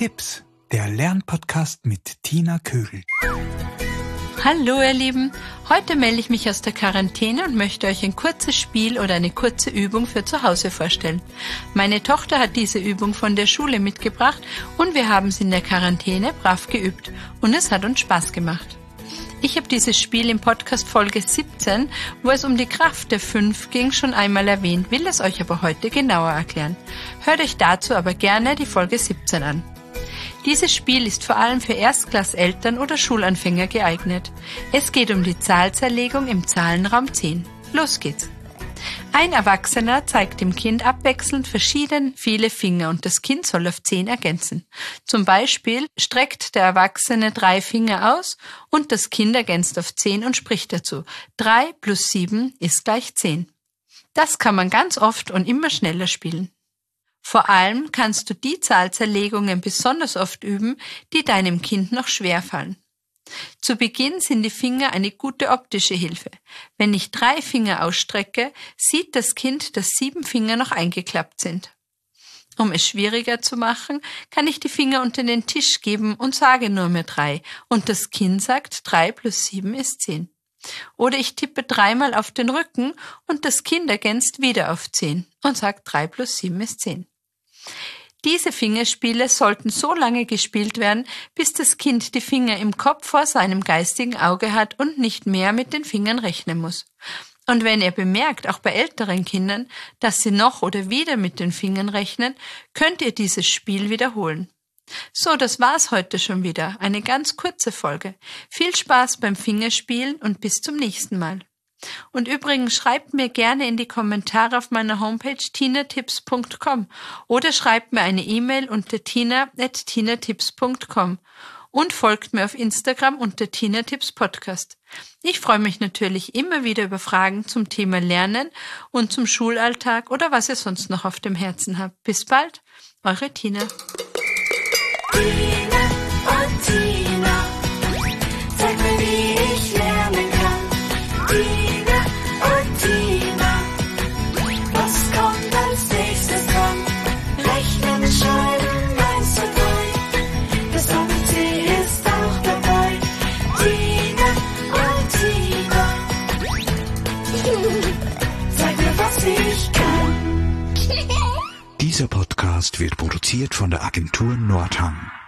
Tipps, der Lernpodcast mit Tina Kögel. Hallo ihr Lieben, heute melde ich mich aus der Quarantäne und möchte euch ein kurzes Spiel oder eine kurze Übung für zu Hause vorstellen. Meine Tochter hat diese Übung von der Schule mitgebracht und wir haben sie in der Quarantäne brav geübt und es hat uns Spaß gemacht. Ich habe dieses Spiel im Podcast Folge 17, wo es um die Kraft der 5 ging, schon einmal erwähnt, will es euch aber heute genauer erklären. Hört euch dazu aber gerne die Folge 17 an. Dieses Spiel ist vor allem für Erstklasseltern oder Schulanfänger geeignet. Es geht um die Zahlzerlegung im Zahlenraum 10. Los geht's! Ein Erwachsener zeigt dem Kind abwechselnd viele Finger und das Kind soll auf 10 ergänzen. Zum Beispiel streckt der Erwachsene 3 Finger aus und das Kind ergänzt auf 10 und spricht dazu: 3 plus 7 ist gleich 10. Das kann man ganz oft und immer schneller spielen. Vor allem kannst du die Zahlzerlegungen besonders oft üben, die deinem Kind noch schwerfallen. Zu Beginn sind die Finger eine gute optische Hilfe. Wenn ich 3 Finger ausstrecke, sieht das Kind, dass 7 Finger noch eingeklappt sind. Um es schwieriger zu machen, kann ich die Finger unter den Tisch geben und sage nur mehr 3 und das Kind sagt 3 plus 7 ist 10. Oder ich tippe 3-mal auf den Rücken und das Kind ergänzt wieder auf 10 und sagt 3 plus 7 ist 10. Diese Fingerspiele sollten so lange gespielt werden, bis das Kind die Finger im Kopf vor seinem geistigen Auge hat und nicht mehr mit den Fingern rechnen muss. Und wenn ihr bemerkt, auch bei älteren Kindern, dass sie noch oder wieder mit den Fingern rechnen, könnt ihr dieses Spiel wiederholen. So, das war's heute schon wieder. Eine ganz kurze Folge. Viel Spaß beim Fingerspielen und bis zum nächsten Mal. Und übrigens schreibt mir gerne in die Kommentare auf meiner Homepage tinatips.com oder schreibt mir eine E-Mail unter tina@tinatips.com und folgt mir auf Instagram unter Tinatips Podcast. Ich freue mich natürlich immer wieder über Fragen zum Thema Lernen und zum Schulalltag oder was ihr sonst noch auf dem Herzen habt. Bis bald, eure Tina. Tina und Tina, zeig mir, wie ich lernen kann. Tina und Tina, was kommt als nächstes dran? Rechnen, schreiben, 1, 2, 3, das ABC ist auch dabei. Tina und Tina, zeig mir, was ich kann. Dieser Podcast wird produziert von der Agentur Nordhang.